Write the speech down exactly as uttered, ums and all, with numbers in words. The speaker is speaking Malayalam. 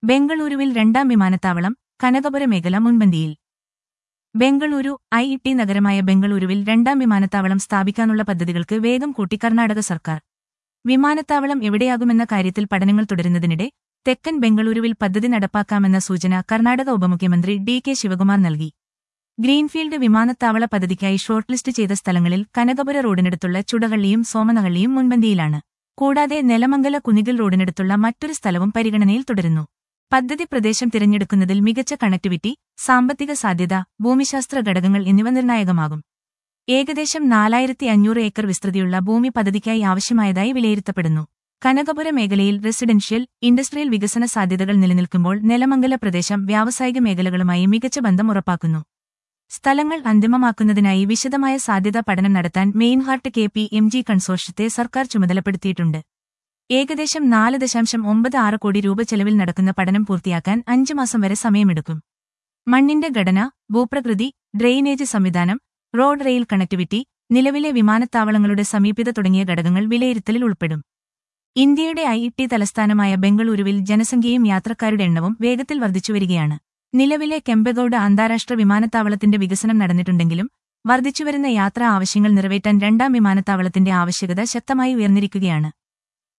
ബെംഗളൂരുവിൽ രണ്ടാം വിമാനത്താവളം, കനകപുര മേഖല മുൻപന്തിയിൽ. ബെംഗളൂരു ഐ ടി നഗരമായ ബെംഗളൂരുവിൽ രണ്ടാം വിമാനത്താവളം സ്ഥാപിക്കാനുള്ള പദ്ധതികൾക്ക് വേഗം കൂട്ടി കർണാടക സർക്കാർ. വിമാനത്താവളം എവിടെയാകുമെന്ന കാര്യത്തിൽ പഠനങ്ങൾ തുടരുന്നതിനിടെ തെക്കൻ ബെംഗളൂരുവിൽ പദ്ധതി നടപ്പാക്കാമെന്ന സൂചന കർണാടക ഉപമുഖ്യമന്ത്രി ഡി കെ ശിവകുമാർ നൽകി. ഗ്രീൻഫീൽഡ് വിമാനത്താവള പദ്ധതിക്കായി ഷോർട്ട്ലിസ്റ്റ് ചെയ്ത സ്ഥലങ്ങളിൽ കനകപുര റോഡിനടുത്തുള്ള ചുടഹള്ളിയും സോമനഹള്ളിയും മുൻപന്തിയിലാണ്. കൂടാതെ നെലമംഗല കുനിഗൽ റോഡിനടുത്തുള്ള മറ്റൊരു സ്ഥലവും പരിഗണനയിൽ തുടരുന്നു. പദ്ധതി പ്രദേശം തിരഞ്ഞെടുക്കുന്നതിൽ മികച്ച കണക്ടിവിറ്റി, സാമ്പത്തിക സാധ്യത, ഭൂമിശാസ്ത്ര ഘടകങ്ങൾ എന്നിവ നിർണായകമാകും. ഏകദേശം നാലായിരത്തി അഞ്ഞൂറ് ഏക്കർ വിസ്തൃതിയുള്ള ഭൂമി പദ്ധതിക്കായി ആവശ്യമായതായി വിലയിരുത്തപ്പെടുന്നു. കനകപുര മേഖലയിൽ റെസിഡൻഷ്യൽ, ഇൻഡസ്ട്രിയൽ വികസന സാധ്യതകൾ നിലനിൽക്കുമ്പോൾ നെലമംഗല പ്രദേശം വ്യാവസായിക മേഖലകളുമായി മികച്ച ബന്ധം ഉറപ്പാക്കുന്നു. സ്ഥലങ്ങൾ അന്തിമമാക്കുന്നതിനായി വിശദമായ സാധ്യതാ പഠനം നടത്താൻ Meinhardt K P M G കൺസോർഷ്യത്തെ സർക്കാർ ചുമതലപ്പെടുത്തിയിട്ടുണ്ട്. ഏകദേശം നാല് ദശാംശം ഒമ്പത് ആറ് കോടി രൂപ ചെലവിൽ നടക്കുന്ന പഠനം പൂർത്തിയാക്കാൻ അഞ്ച് മാസം വരെ സമയമെടുക്കും. മണ്ണിന്റെ ഘടന, ഭൂപ്രകൃതി, ഡ്രെയിനേജ് സംവിധാനം, റോഡ് റെയിൽ കണക്ടിവിറ്റി, നിലവിലെ വിമാനത്താവളങ്ങളുടെ സമീപത തുടങ്ങിയ ഘടകങ്ങൾ വിലയിരുത്തലിൽ ഉൾപ്പെടും. ഇന്ത്യയുടെ ഐ ടി തലസ്ഥാനമായ ബെംഗളൂരുവിൽ ജനസംഖ്യയും യാത്രക്കാരുടെ എണ്ണവും വേഗത്തിൽ വർദ്ധിച്ചുവരികയാണ്. നിലവിലെ കെമ്പഗൌഡ അന്താരാഷ്ട്ര വിമാനത്താവളത്തിന്റെ വികസനം നടന്നിട്ടുണ്ടെങ്കിലും വർദ്ധിച്ചുവരുന്ന യാത്രാ ആവശ്യങ്ങൾ നിറവേറ്റാൻ രണ്ടാം വിമാനത്താവളത്തിന്റെ ആവശ്യകത ശക്തമായി ഉയർന്നിരിക്കുകയാണ്.